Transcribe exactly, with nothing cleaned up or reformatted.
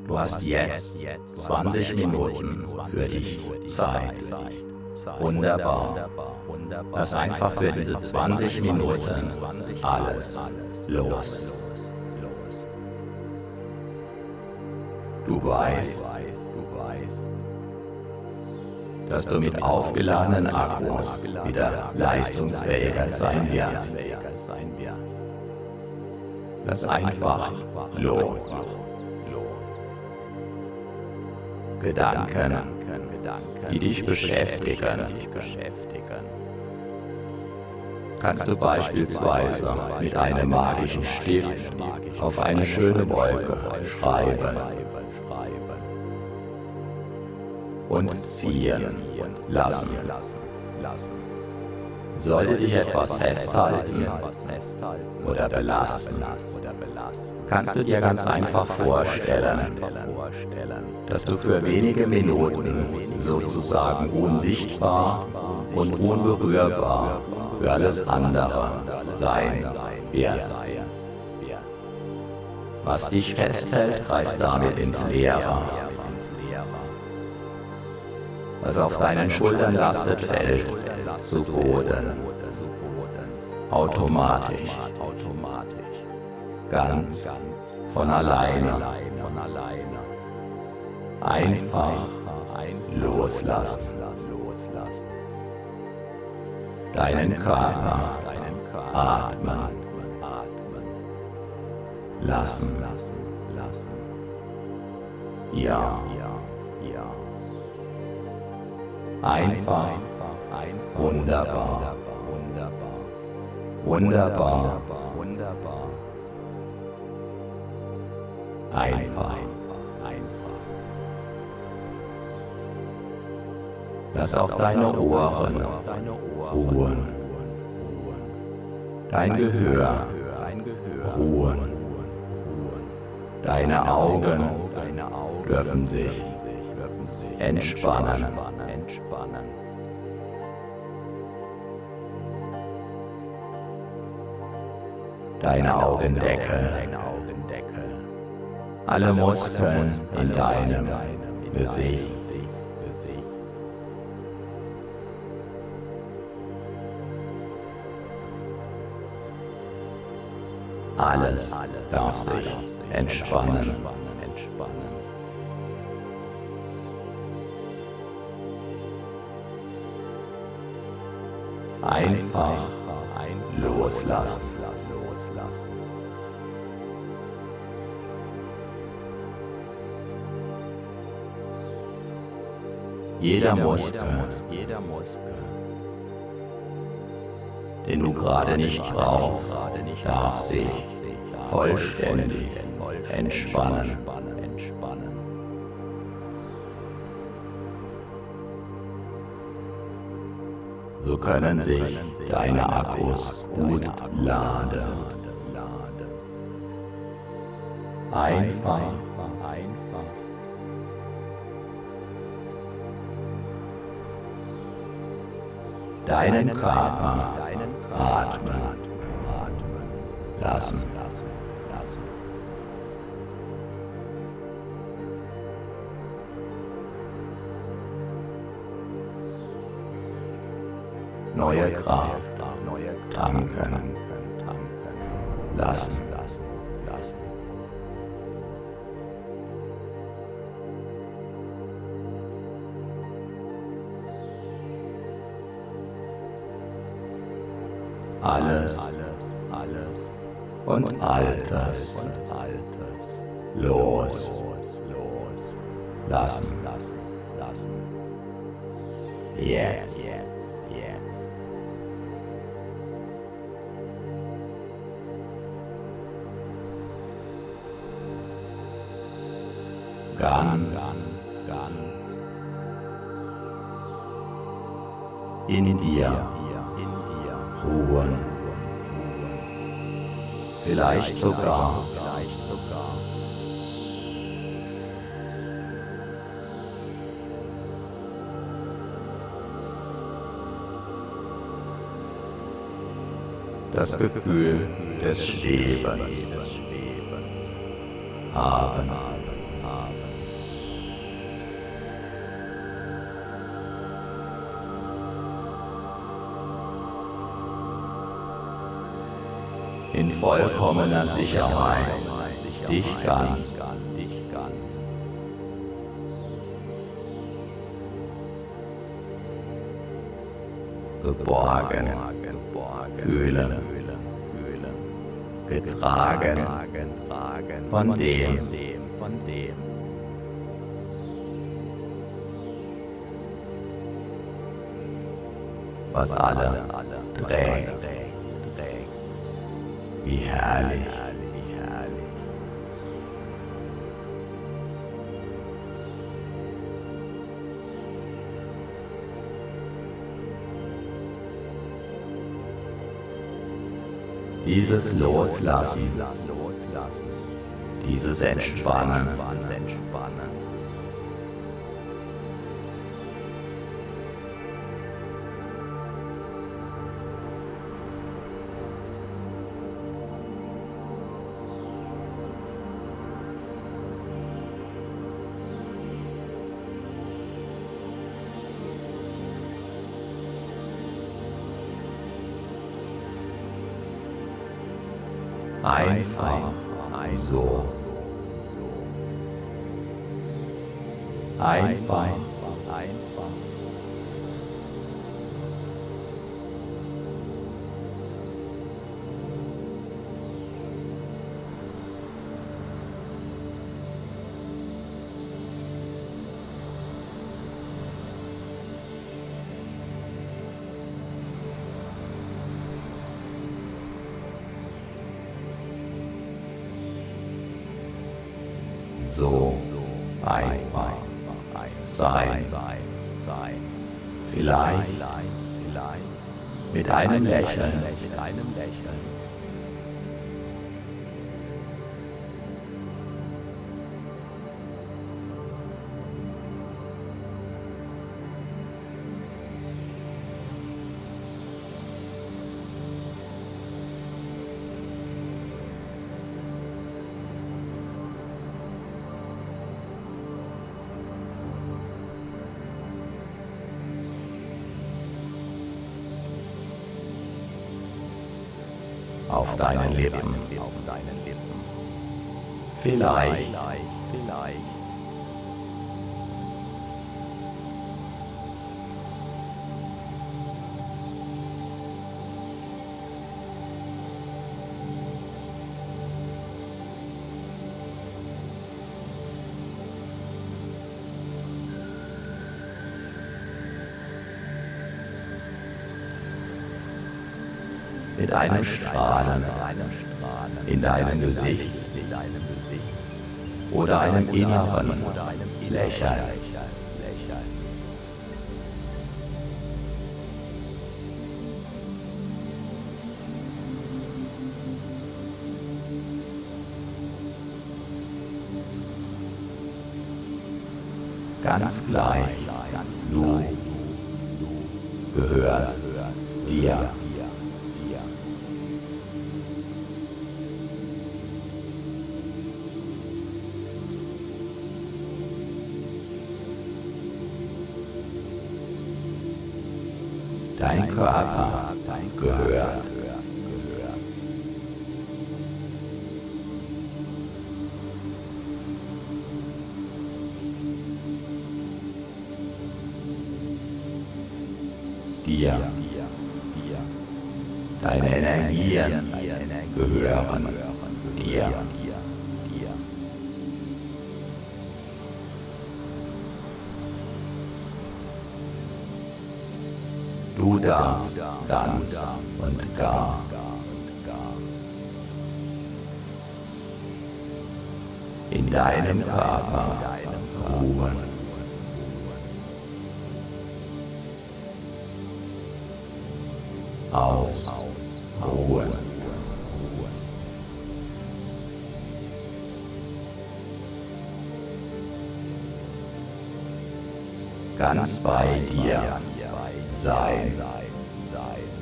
Du hast jetzt zwanzig Minuten für dich Zeit. Wunderbar. Lass einfach für diese zwanzig Minuten alles los. Du weißt, dass du mit aufgeladenen Akkus wieder leistungsfähiger sein wirst. Lass einfach los. Gedanken, die dich beschäftigen. Kannst du beispielsweise mit einem magischen Stift auf eine schöne Wolke schreiben und ziehen lassen. Sollte dich etwas festhalten oder belasten, kannst du dir ganz einfach vorstellen, dass du für wenige Minuten sozusagen unsichtbar und unberührbar für alles andere sein wirst. Was dich festhält, greift damit ins Leere. Was auf deinen Schultern lastet, fällt zu Boden. Automatisch. Ganz von alleine. Einfach loslassen. Deinen Körper atmen. Lassen. Ja. Einfach, wunderbar, wunderbar, einfach. Lass auch deine Ohren ruhen, dein Gehör ruhen, deine Augen dürfen sich entspannen. Deine Augendeckel, alle Muskeln in deinem Gesicht. Alles darf sich entspannen. Einfach loslassen. Jeder Muskel, den du gerade nicht brauchst, darf sich vollständig entspannen. So können sich deine Akkus gut laden. Einfach, deinen Körper atmen lassen. Neue Kraft tanken lassen. Alles und Altes los lassen. Jetzt. Ganz, ganz in dir ruhen, vielleicht sogar das Gefühl des Schwebens haben. in vollkommener Sicherheit, dich ganz. Geborgen, fühlen, getragen von dem, was alle trägt. Wie herrlich. Dieses Loslassen, dieses Entspannen, einfach so, einfach, so einfach sein, vielleicht mit einem Lächeln, auf deinen Lippen, vielleicht, mit einem Strahlen in deinem Gesicht oder einem inneren Lächeln. Ganz gleich, du gehörst dir. Dein Körper gehört. Dir. Deine Energien gehören dir. Du darfst ganz und gar in deinem Körper ruhen. Ausruhen. Ganz bei dir sein.